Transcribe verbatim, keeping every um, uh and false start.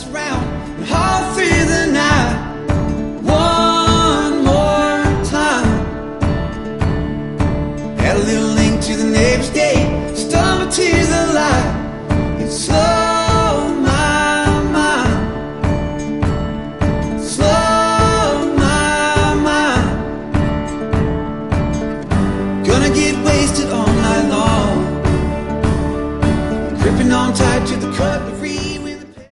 around and all through the night. One more time. Add a little link to the neighbor's gate, stumble to the light, and slow my mind, slow my mind. Gonna get wasted